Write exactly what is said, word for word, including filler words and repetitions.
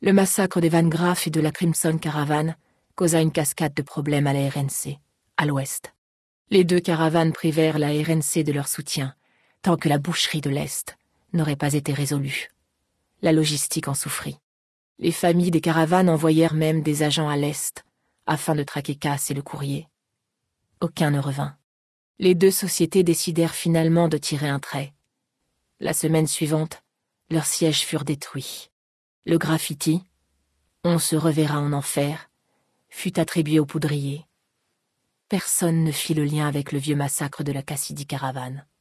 Le massacre des Van Graff et de la Crimson Caravan causa une cascade de problèmes à la R N C, à l'ouest. Les deux caravanes privèrent la R N C de leur soutien, tant que la boucherie de l'Est n'aurait pas été résolue. La logistique en souffrit. Les familles des caravanes envoyèrent même des agents à l'Est, afin de traquer Cass et le courrier. Aucun ne revint. Les deux sociétés décidèrent finalement de tirer un trait. La semaine suivante, leurs sièges furent détruits. Le graffiti « On se reverra en enfer » fut attribué au poudrier. Personne ne fit le lien avec le vieux massacre de la Cassidy Caravan.